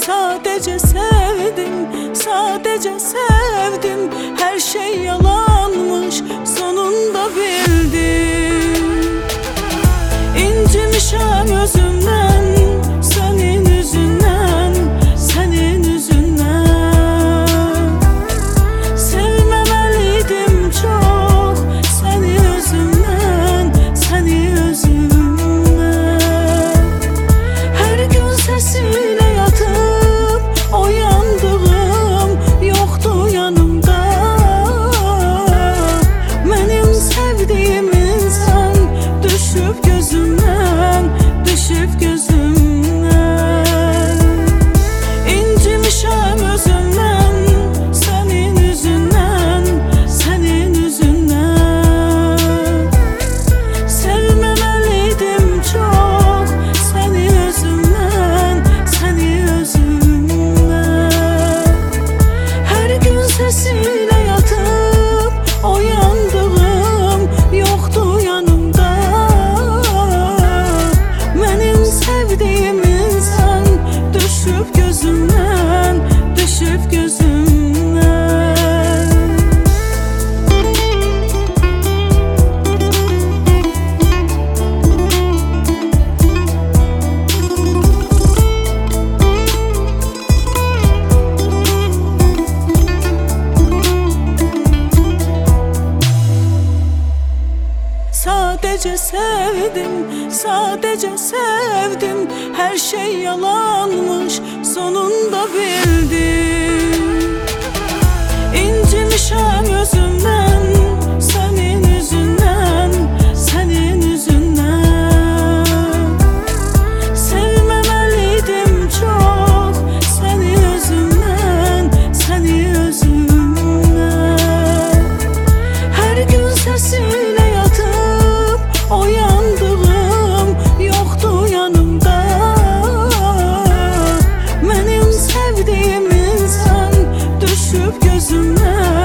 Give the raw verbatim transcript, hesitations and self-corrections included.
Sadece sevdim, sadece sevdim. Her şey yalanmış, sonunda bildim. İncimişem özümden, senin yüzünden, senin yüzünden. Sevmemeliydim çok, seni yüzünden, seni yüzünden. Her gün sesiyle yatıp uyandığım yoktu yanımda. Benim sevdiğim insan düşüp gözümden, düşüp gözümden. İncimişem özümden, senin yüzünden, senin yüzünden. Sevmemeliydim çok, seni yüzünden, seni yüzünden. Her gün sesiyle yatıp uyandığım yoktu yanımda. Benim sevdiğim insan düşüp gözümden, düşüp gözümden. Sadece sevdim, sadece sevdim. Her şey yalanmış, sonunda bildim. İncimişem özümden, senin yüzünden, senin yüzünden. Sevmemeliydim çok, seni yüzünden, seni yüzünden. Her gün sesiyle yatıp uyandığım yoktu yanımda. Benim sevdiğim insan düşüp gözümden,